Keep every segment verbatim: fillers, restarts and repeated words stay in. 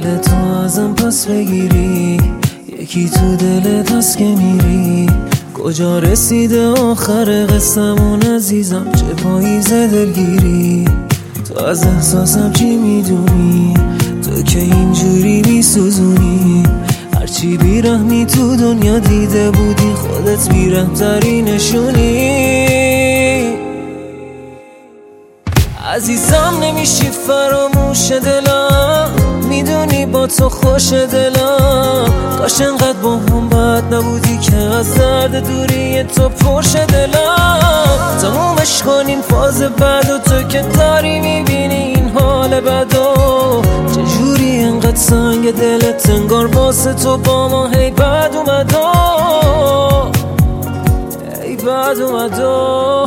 دلتو ازم پس بگیری، یکی تو دلت هست که میری. کجا رسیده آخر قصمون عزیزم، چه پاییز دلگیری. تو از احساسم چی میدونی، تو که اینجوری میسوزونی. هرچی بیرحمی تو دنیا دیده بودی، خودت بیرحم‌تری نشونی. عزیزم نمیشی فراموش دلم، میدونی با تو خوش دلم. کاش انقدر با هم بد نبودی که از درد دوری تو پرش دلم. تمومش کنیم فاز بعد و تو که داری میبینی این حال بدو. چجوری انقدر سنگ دلت انگار واسه تو با ما هی بد اومدو، هی بد اومدو.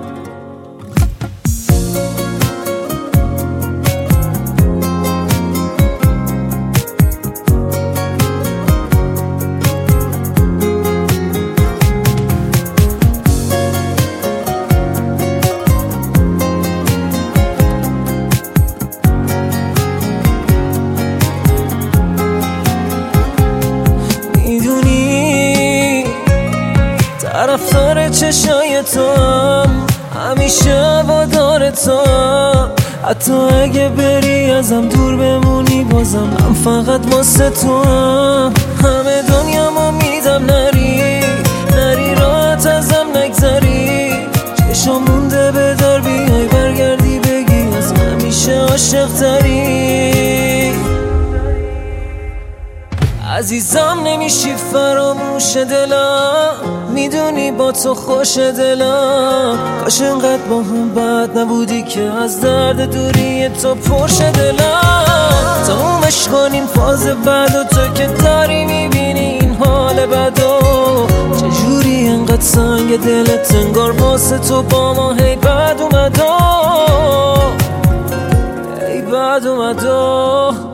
طرفدار چشای تو هم، همیشه هوادار تو هم. حتی اگه بری ازم دور بمونی بازم من فقط واسه تو هم. همه دنیا ما میدم نری، نری راحت ازم نگذری. چشم مونده به در بیای برگردی بگی از همیشه عاشق تری. عزیزم نمیشی فراموش دلم، میدونی با تو خوش دلم. کاش انقدر با هم بد نبودی که از درد دوری تو پرش دلم. تمومش کنیم فاز بعد و تو که داری میبینی این حال بدو. چجوری انقدر سنگ دلت انگار واسه تو با ما هی بد اومدو، هی بد اومدو.